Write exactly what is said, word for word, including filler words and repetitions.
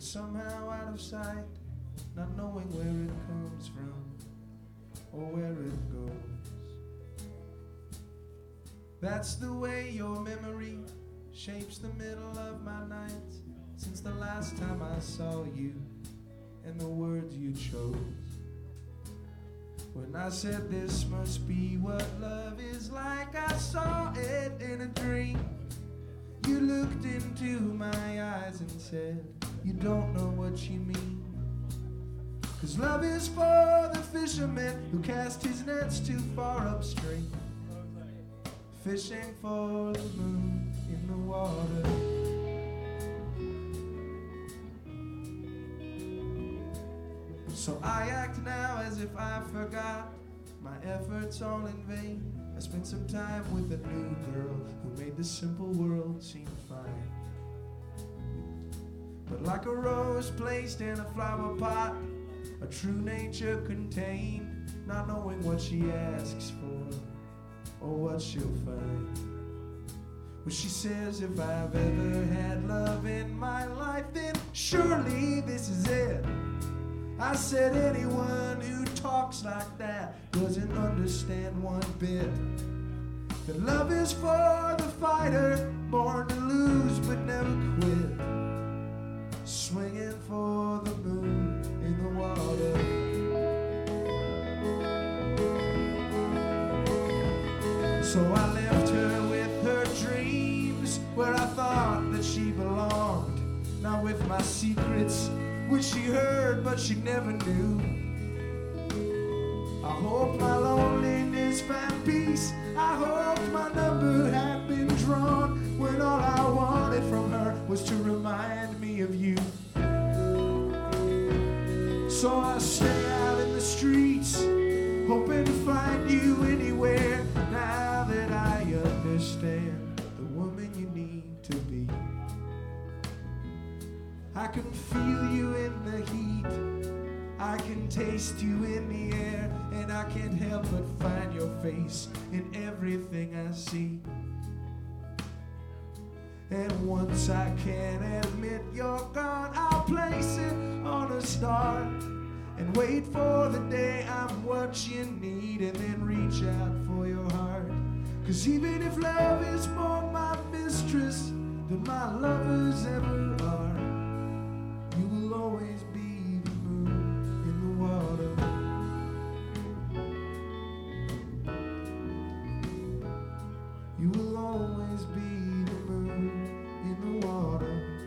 somehow out of sight, not knowing where it comes from or where it goes. That's the way your memory shapes the middle of my night, since the last time I saw you and the words you chose. When I said this must be what love is like, I saw it in a dream. You looked into my eyes and said, you don't know what you mean. 'Cause love is for the fisherman who cast his nets too far upstream, fishing for the moon in the water. So I act now as if I forgot my efforts all in vain. I spent some time with a new girl who made the simple world seem fine. But like a rose placed in a flower pot, a true nature contained, not knowing what she asks for or what she'll find. Well, she says if I've ever had love in my life, then surely this is it. I said anyone who talks like that doesn't understand one bit. That love is for the fighter, born to lose but never quit, swinging for the moon in the water. So I left her with her dreams, where I thought that she belonged, not with my secrets, which she heard but she never knew. I hope my loneliness found peace. I hope my number had been drawn, when all I wanted from her was to remind me of you. So I stay out in the streets, hoping to find you anywhere, now that I understand the woman you need to be. I can feel you in the heat, I can taste you in the air, and I can't help but find your face in everything I see. And once I can admit you're gone, I'll place it on a star and wait for the day I'm what you need, and then reach out for your heart. 'Cause even if love is more my mistress than my lovers ever are, you will always be the moon in the water. You will always be the moon in the water.